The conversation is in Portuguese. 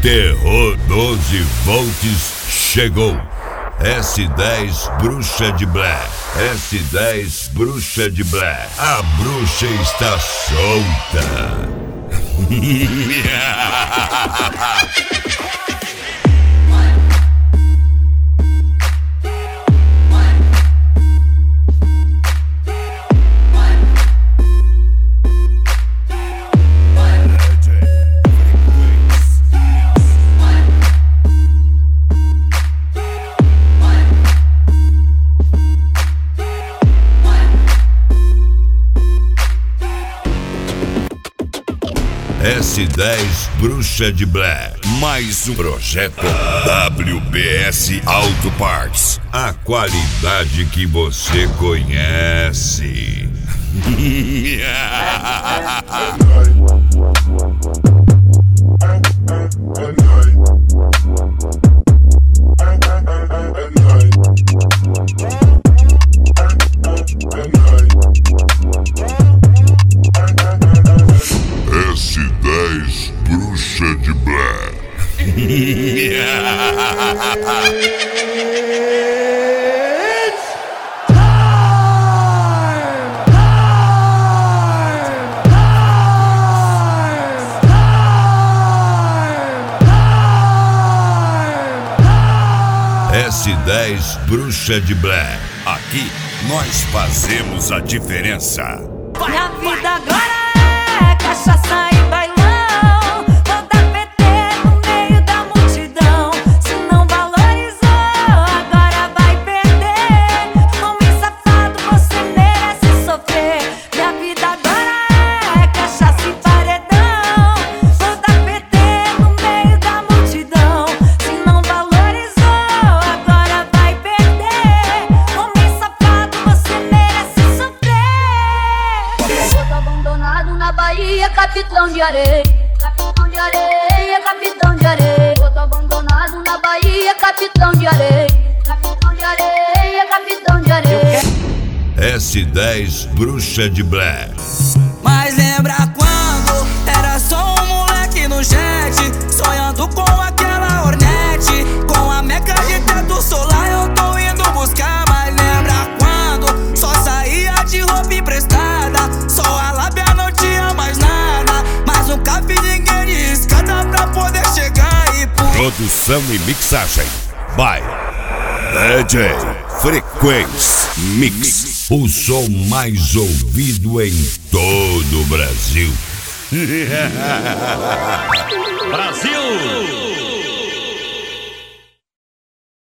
Terror 12 volts chegou. S10 Bruxa de Blair. S10 Bruxa de Blair. A bruxa está solta. S10 Bruxa de Blair. Mais um projeto WBS Auto Parts. A qualidade que você conhece. S10 Bruxa de Blair. S10 Bruxa de Blair. Aqui nós fazemos a diferença. Minha vida agora é cachaça e bailão. Toda PT no meio da multidão. Se não valorizou, agora vai perder. Homem safado, você merece sofrer. Minha vida agora é cachaça e paredão. Toda PT no meio da multidão. Se não valorizou, agora vai perder. Homem safado, você merece sofrer. Eu tô abandonado na Bahia, capitão de areia. Capitão de areia, capitão de areia. Eu tô abandonado na Bahia, capitão de areia. Capitão de areia, capitão de areia. S10 Bruxa de Blair. Mas lembra quando era só um moleque no jet, sonhando com aquela Hornet, com a meca de teto solar eu tô indo buscar. Mas lembra quando só saía de roupa emprestada, só a lábia não tinha mais nada, mas nunca vi ninguém de escada pra poder chegar e Produção e mixagem by DJ Frequência Mix. O som mais ouvido em todo o Brasil. Brasil!